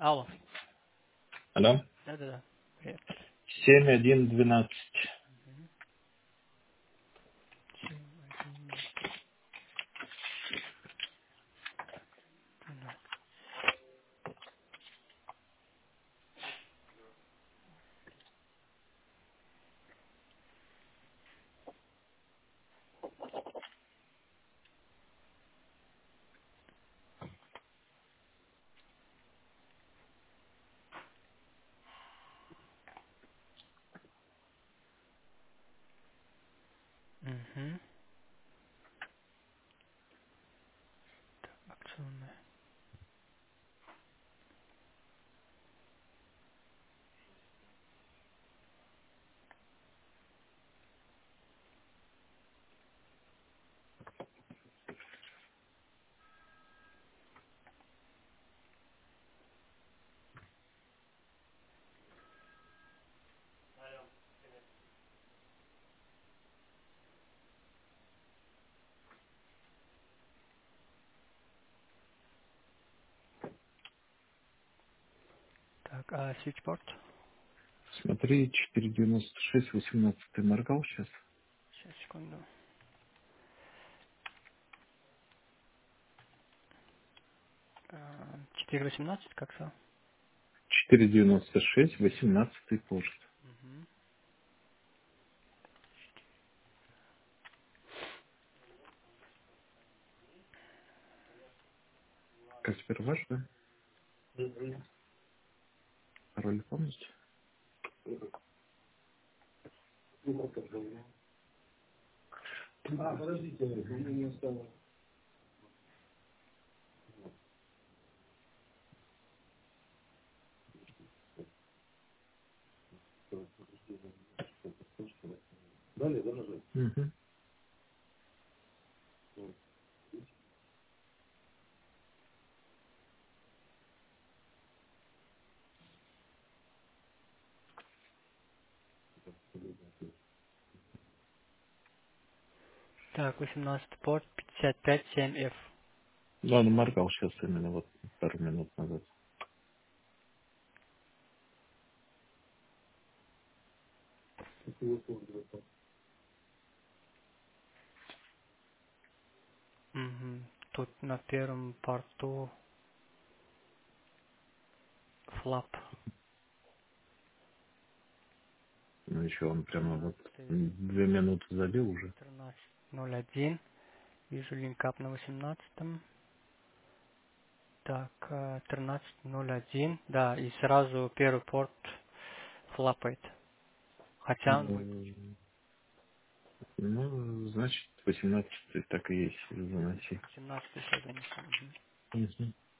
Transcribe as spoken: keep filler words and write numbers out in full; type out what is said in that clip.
Алло. Алло. Да-да-да. Привет. семь один двенадцать. Мгм. Семь, один, двенадцать. Угу. Акционная. Так, а свитчборд? Смотри, четыре девяносто шесть восемнадцать. Ты моргал сейчас? Сейчас, секунду. А, четыре восемнадцать, как что? четыре девяносто шесть восемнадцать порт. Угу. Каспер ваш, да? Пароль помните? А, подождите, у меня не осталось. Далее, да, нажать? Угу. Так, восемнадцать порт, пятьдесят пять семь эф. Да, он моргал сейчас именно вот пару минут назад. Угу. Тут на первом порту флап. Ну еще он прямо вот тринадцать, две минуты забил уже. тринадцать ноль один. Вижу линкап на восемнадцатом. Так, э, тринадцать ноль один. Да, и сразу первый порт флапает. Хотя он будет Ну, ну, значит, восемнадцать так и есть, заноси. семнадцать сейчас занесу. Мгм. Мгм.